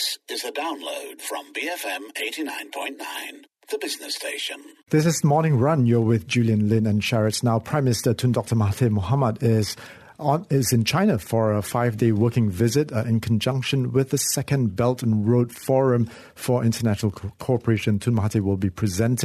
This is a download from BFM 89.9, the business station. This is Morning Run. You're with Julian Lin and Sharad. Now, Prime Minister Tun Dr. Mahathir Mohamad is in China for a 5-day working visit in conjunction with the Second Belt and Road Forum for International Cooperation. Tun Mahathir will be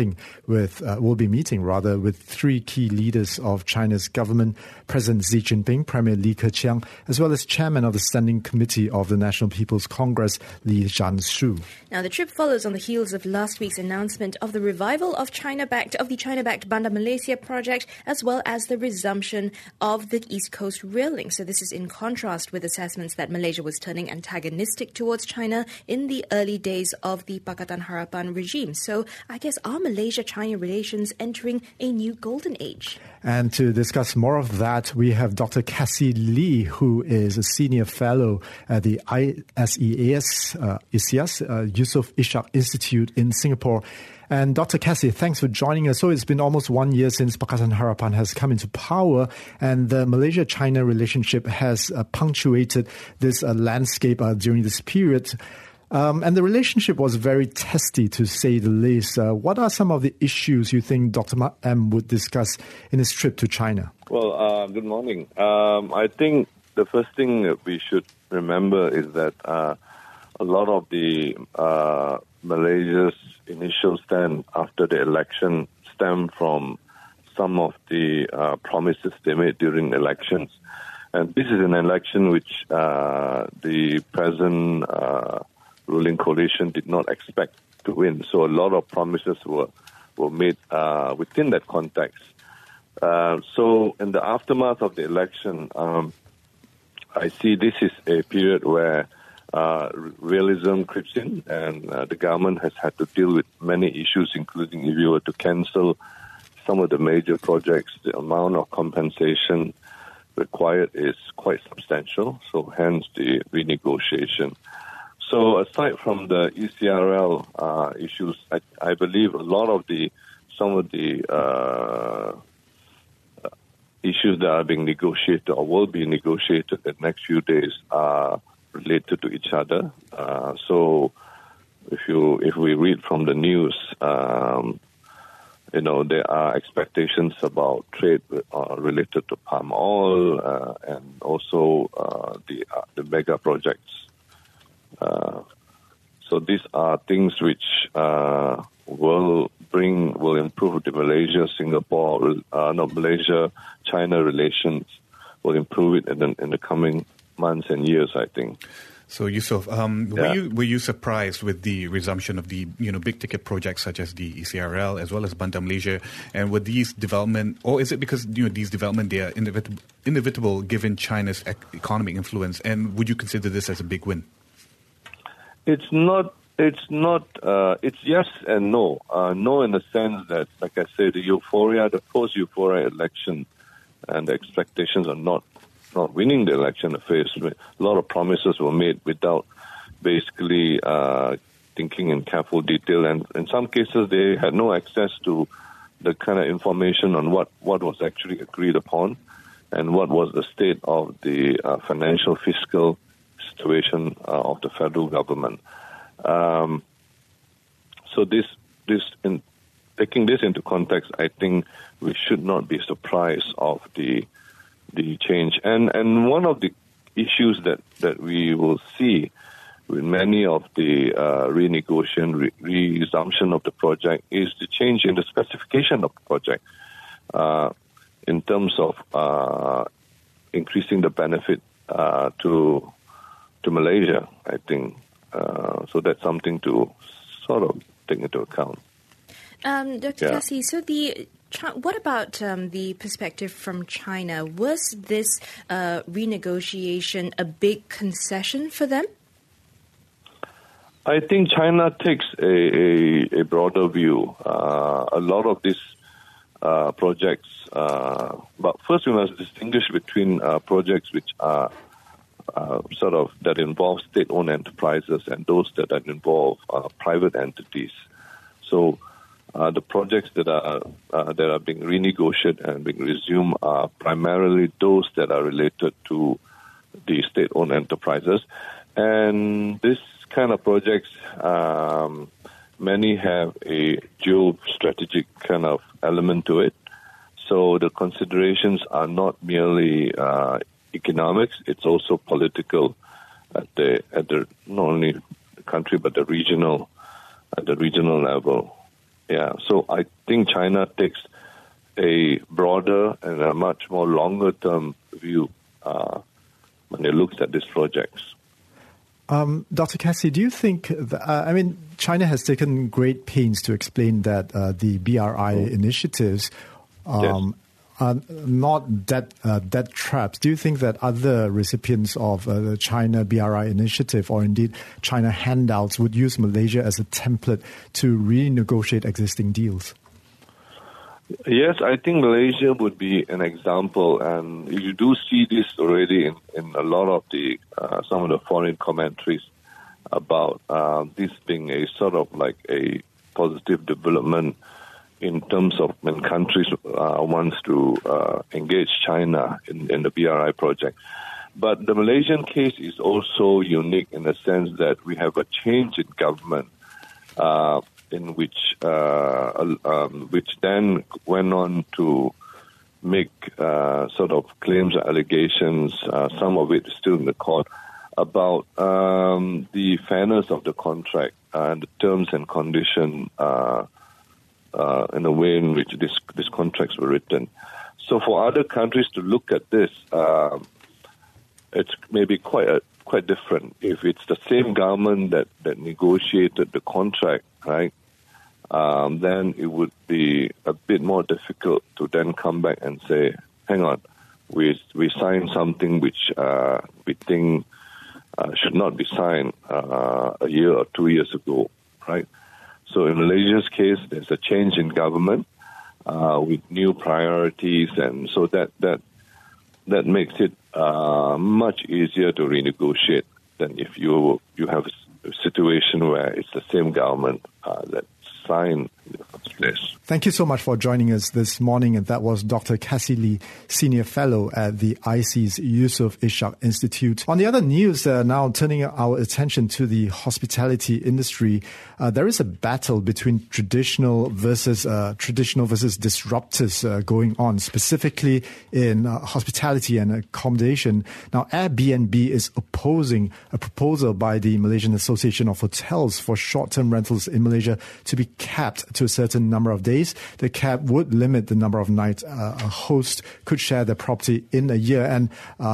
meeting with three key leaders of China's government: President Xi Jinping, Premier Li Keqiang, as well as Chairman of the Standing Committee of the National People's Congress, Li Zhanshu. Now, the trip follows on the heels of last week's announcement of the revival of the China-backed Bandar Malaysia project, as well as the resumption of the East Coast Rail Link. So this is in contrast with assessments that Malaysia was turning antagonistic towards China in the early days of the Pakatan Harapan regime. So I guess, are Malaysia-China relations entering a new golden age? And to discuss more of that, we have Dr. Cassie Lee, who is a senior fellow at the ISEAS Yusof Ishak Institute in Singapore. And Dr. Cassie, thanks for joining us. So it's been almost 1 year since Pakatan Harapan has come into power, and the Malaysia-China relationship has punctuated this landscape during this period. And the relationship was very testy, to say the least. What are some of the issues you think Dr. M would discuss in his trip to China? Well, good morning. I think the first thing that we should remember is that a lot of the Malaysia's initial stand after the election stemmed from some of the promises they made during elections. And this is an election which the present ruling coalition did not expect to win. So a lot of promises were made within that context. So in the aftermath of the election, I see this is a period where realism creeps in, and the government has had to deal with many issues, including if you were to cancel some of the major projects, the amount of compensation required is quite substantial, so hence the renegotiation. So aside from the ECRL issues, I believe a lot of some of the issues that are being negotiated or will be negotiated in the next few days are related to each other. So if we read from the news, there are expectations about trade related to palm oil and also the mega projects. So these are things which will improve the Malaysia-China relations, will improve it in the coming months and years, I think. So, Yusof, were you surprised with the resumption of the big ticket projects such as the ECRL as well as Bandar Malaysia, and with these development, or is it because these development they are inevitable given China's economic influence, and would you consider this as a big win? It's not. It's yes and no. No in the sense that, like I said, the post-euphoria election and the expectations are not winning the election affairs. A lot of promises were made without basically thinking in careful detail, and in some cases they had no access to the kind of information on what was actually agreed upon and what was the state of the financial fiscal situation of the federal government. So in taking this into context, I think we should not be surprised of the change. And one of the issues that we will see with many of the resumption of the project is the change in the specification of the project in terms of increasing the benefit to Malaysia, I think. So that's something to sort of take into account. Dr. Cassie, so what about the perspective from China? Was this renegotiation a big concession for them? I think China takes a broader view. A lot of these projects, but first we must distinguish between projects which are that involve state-owned enterprises and those that involve private entities. So the projects that are being renegotiated and being resumed are primarily those that are related to the state-owned enterprises, and this kind of projects, many have a geostrategic kind of element to it. So the considerations are not merely economics; it's also political at the not only the country but at the regional level. Yeah. So I think China takes a broader and a much more longer term view when it looks at these projects. Dr. Kassie, do you think that, China has taken great pains to explain that the BRI initiatives are not debt traps. Do you think that other recipients of the China BRI initiative, or indeed China handouts, would use Malaysia as a template to renegotiate existing deals? Yes, I think Malaysia would be an example, and you do see this already in a lot of the some of the foreign commentaries about this being a sort of like a positive development in terms of when countries wants to engage China in the BRI project. But the Malaysian case is also unique in the sense that we have a change in government. In which then went on to make sort of claims or allegations, some of it is still in the court, about the fairness of the contract and the terms and conditions in the way in which these contracts were written. So for other countries to look at this, it's maybe quite different. If it's the same government that negotiated the contract, right, then it would be a bit more difficult to then come back and say, hang on, we signed something which we think should not be signed a year or 2 years ago, right? So in Malaysia's case, there's a change in government with new priorities, and so that makes it much easier to renegotiate than if you have a situation where it's the same government that signed in the first place. Thank you so much for joining us this morning. And that was Dr. Kassie Lee, Senior Fellow at the IC's Yusof Ishak Institute. On the other news, now turning our attention to the hospitality industry, there is a battle between traditional versus disruptors going on, specifically in hospitality and accommodation. Now, Airbnb is opposing a proposal by the Malaysian Association of Hotels for short-term rentals in Malaysia to be capped to a certain number of days. The cap would limit the number of nights a host could share their property in a year. And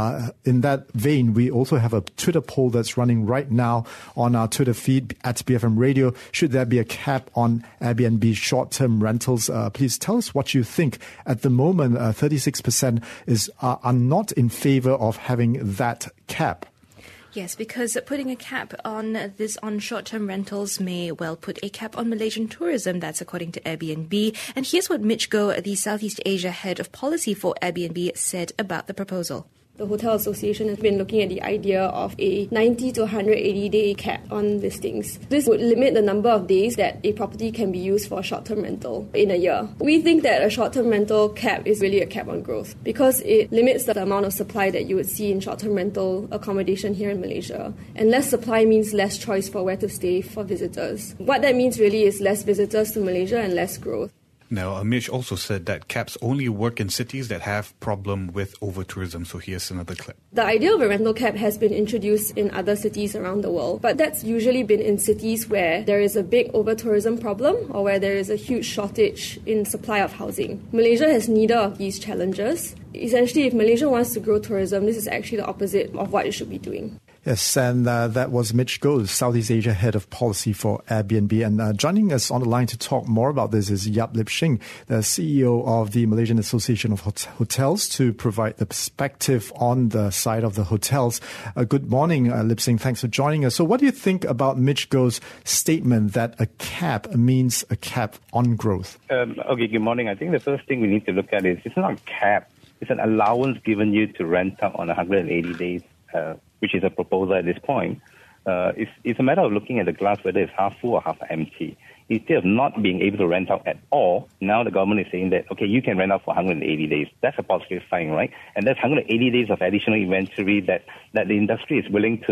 in that vein, we also have a Twitter poll that's running right now on our Twitter feed at BFM Radio. Should there be a cap on Airbnb short-term rentals? Please tell us what you think. At the moment, 36% are not in favor of having that cap. Yes, because putting a cap on short-term rentals may well put a cap on Malaysian tourism. That's according to Airbnb. And here's what Mitch Goh, the Southeast Asia head of policy for Airbnb, said about the proposal. The Hotel Association has been looking at the idea of a 90 to 180-day cap on listings. This would limit the number of days that a property can be used for short-term rental in a year. We think that a short-term rental cap is really a cap on growth because it limits the amount of supply that you would see in short-term rental accommodation here in Malaysia. And less supply means less choice for where to stay for visitors. What that means really is less visitors to Malaysia and less growth. Now, Amish also said that caps only work in cities that have problem with over-tourism. So here's another clip. The idea of a rental cap has been introduced in other cities around the world, but that's usually been in cities where there is a big over-tourism problem or where there is a huge shortage in supply of housing. Malaysia has neither of these challenges. Essentially, if Malaysia wants to grow tourism, this is actually the opposite of what it should be doing. Yes, and that was Mitch Goh, Southeast Asia Head of Policy for Airbnb. And joining us on the line to talk more about this is Yap Lip Sing, the CEO of the Malaysian Association of Hotels, to provide the perspective on the side of the hotels. Good morning, Lip Sing. Thanks for joining us. So what do you think about Mitch Goh's statement that a cap means a cap on growth? Okay, good morning. I think the first thing we need to look at is it's not a cap. It's an allowance given you to rent out on 180 days. Which is a proposal at this point. It's a matter of looking at the glass, whether it's half full or half empty. Instead of not being able to rent out at all, now the government is saying that, okay, you can rent out for 180 days. That's a positive sign, right? And that's 180 days of additional inventory that the industry is willing to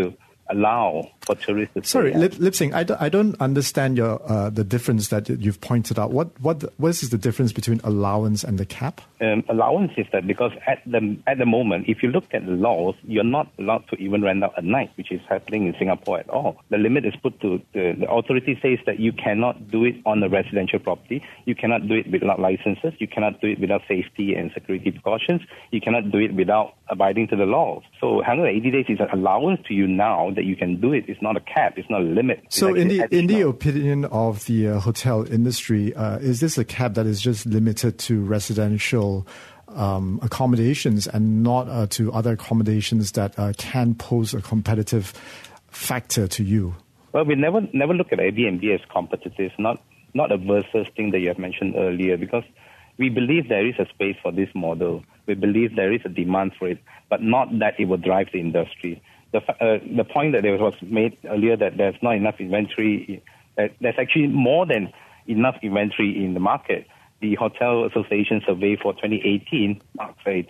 allow for tourists to Sorry, stay. Lip Sing, I don't understand your the difference that you've pointed out. What is the difference between allowance and the cap? Allowance is that because at the moment, if you look at the laws, you're not allowed to even rent out at night, which is happening in Singapore at all. The limit is put to the authority says that you cannot do it on a residential property. You cannot do it without licenses. You cannot do it without safety and security precautions. You cannot do it without abiding to the laws. So 180 days is an allowance to you now that you can do it. It's not a cap. It's not a limit. So in the opinion of the hotel industry, is this a cap that is just limited to residential accommodations and not to other accommodations that can pose a competitive factor to you? Well, we never look at Airbnb as competitive, not a versus thing that you have mentioned earlier, because we believe there is a space for this model. We believe there is a demand for it, but not that it will drive the industry. The point that was made earlier that there's not enough inventory, there's actually more than enough inventory in the market. The Hotel Association survey for 2018 marks a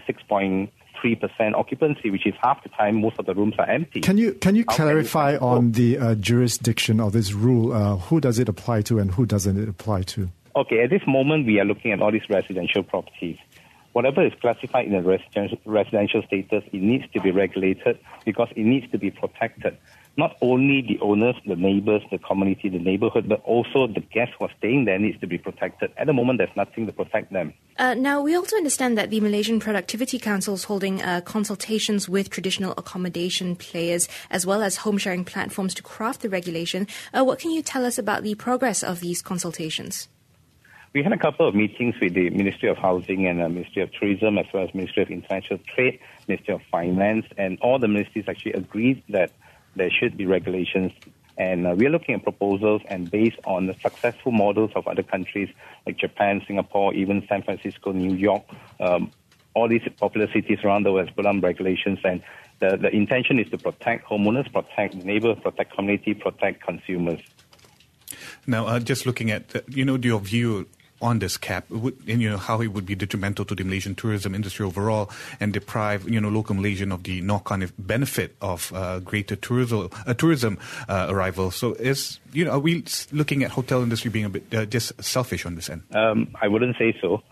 56.3% occupancy, which is half the time most of the rooms are empty. Can you clarify on the jurisdiction of this rule? Who does it apply to and who doesn't it apply to? Okay, at this moment we are looking at all these residential properties. Whatever is classified in a residential status, it needs to be regulated because it needs to be protected. Not only the owners, the neighbors, the community, the neighborhood, but also the guests who are staying there needs to be protected. At the moment, there's nothing to protect them. Now, we also understand that the Malaysian Productivity Council is holding consultations with traditional accommodation players as well as home sharing platforms to craft the regulation. What can you tell us about the progress of these consultations? We had a couple of meetings with the Ministry of Housing and the Ministry of Tourism, as well as Ministry of International Trade, Ministry of Finance, and all the ministries actually agreed that there should be regulations. And we are looking at proposals, and based on the successful models of other countries like Japan, Singapore, even San Francisco, New York, all these popular cities around the world have put on regulations. And the intention is to protect homeowners, protect neighbors, protect community, protect consumers. Now, just looking at your view on this cap, and how it would be detrimental to the Malaysian tourism industry overall, and deprive local Malaysian of the knock-on benefit of greater tourism arrival. So, are we looking at hotel industry being a bit just selfish on this end? I wouldn't say so.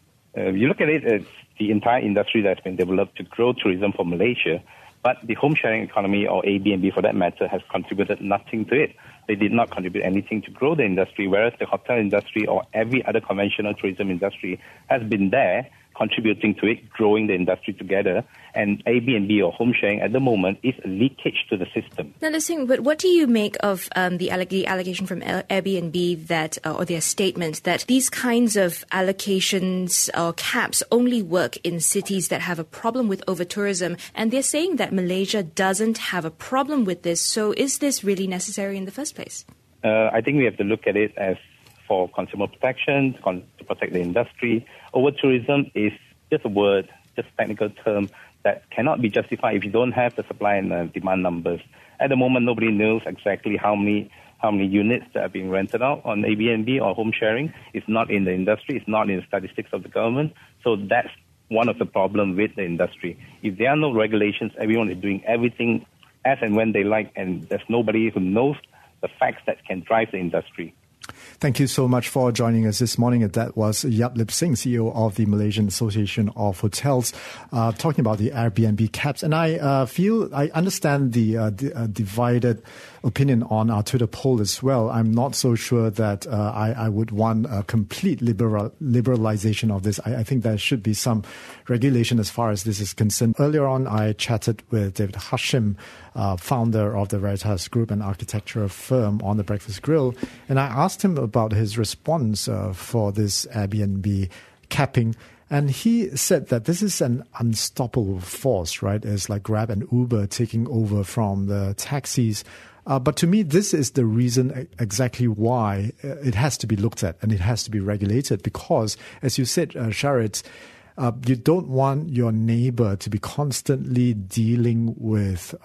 You look at it as the entire industry that's been developed to grow tourism for Malaysia, but the home sharing economy, or Airbnb for that matter, has contributed nothing to it. They did not contribute anything to grow the industry, whereas the hotel industry or every other conventional tourism industry has been there contributing to it, growing the industry together. And Airbnb or home sharing at the moment is a leakage to the system. Now, listen, but what do you make of the allegation from Airbnb that, or their statement that these kinds of allocations or caps only work in cities that have a problem with over-tourism? And they're saying that Malaysia doesn't have a problem with this. So is this really necessary in the first place? I think we have to look at it as for consumer protection, to protect the industry. Over-tourism is just a word, just a technical term that cannot be justified if you don't have the supply and demand numbers. At the moment, nobody knows exactly how many units that are being rented out on Airbnb or home sharing. It's not in the industry. It's not in the statistics of the government. So that's one of the problems with the industry. If there are no regulations, everyone is doing everything as and when they like, and there's nobody who knows the facts that can drive the industry. Thank you so much for joining us this morning. That was Yap Lip Sing, CEO of the Malaysian Association of Hotels, talking about the Airbnb caps. And I understand the divided opinion on our Twitter poll as well. I'm not so sure that I would want a complete liberalization of this. I think there should be some regulation as far as this is concerned. Earlier on, I chatted with David Hashim, founder of the Veritas Group, an architectural firm, on the Breakfast Grill, and I asked him about his response for this Airbnb capping. And he said that this is an unstoppable force, right? It's like Grab and Uber taking over from the taxis. But to me, this is the reason exactly why it has to be looked at and it has to be regulated. Because, as you said, Sharit, you don't want your neighbor to be constantly dealing with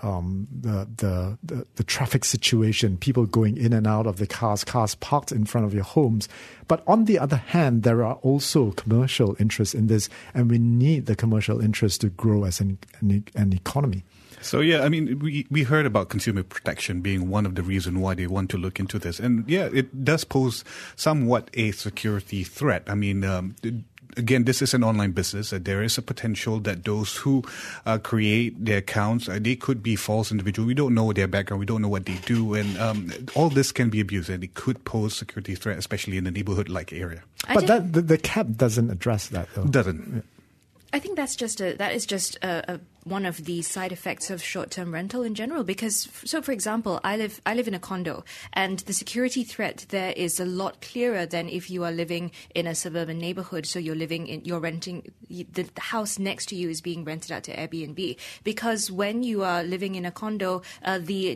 the traffic situation, people going in and out of the cars parked in front of your homes. But on the other hand, there are also commercial interests in this, and we need the commercial interests to grow as an economy. So, yeah, I mean, we heard about consumer protection being one of the reasons why they want to look into this. And, yeah, it does pose somewhat a security threat. I mean, again, this is an online business. There is a potential that those who create their accounts, they could be false individuals. We don't know their background. We don't know what they do. And all this can be abused, and it could pose security threat, especially in a neighborhood-like area. But the cap doesn't address that, though. Doesn't. Yeah. I think that is just one of the side effects of short-term rental in general. Because, so for example, I live in a condo, and the security threat there is a lot clearer than if you are living in a suburban neighborhood. So you're renting the house next to you is being rented out to Airbnb. Because when you are living in a condo, the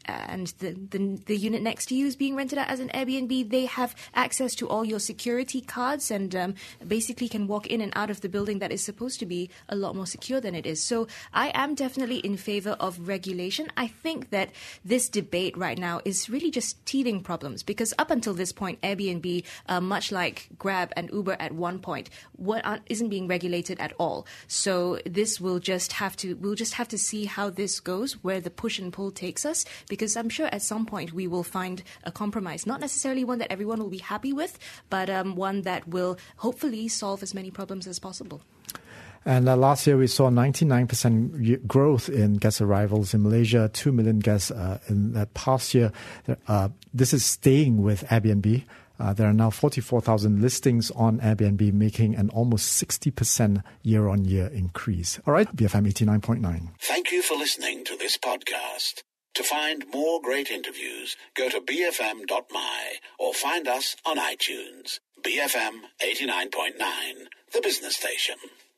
unit next to you is being rented out as an Airbnb. They have access to all your security cards and basically can walk in and out of the building that is supposed to be a lot more secure than it is. So I am definitely in favor of regulation. I think that this debate right now is really just teething problems, because up until this point, Airbnb, much like Grab and Uber at one point, isn't being regulated at all. So we'll just have to see how this goes, where the push and pull takes us, because I'm sure at some point we will find a compromise, not necessarily one that everyone will be happy with, but one that will hopefully solve as many problems as possible. And last year we saw 99% growth in guest arrivals in Malaysia, 2 million guests in that past year. This is staying with Airbnb. There are now 44,000 listings on Airbnb, making an almost 60% year-on-year increase. All right, BFM 89.9. Thank you for listening to this podcast. To find more great interviews, go to bfm.my or find us on iTunes. BFM 89.9, the business station.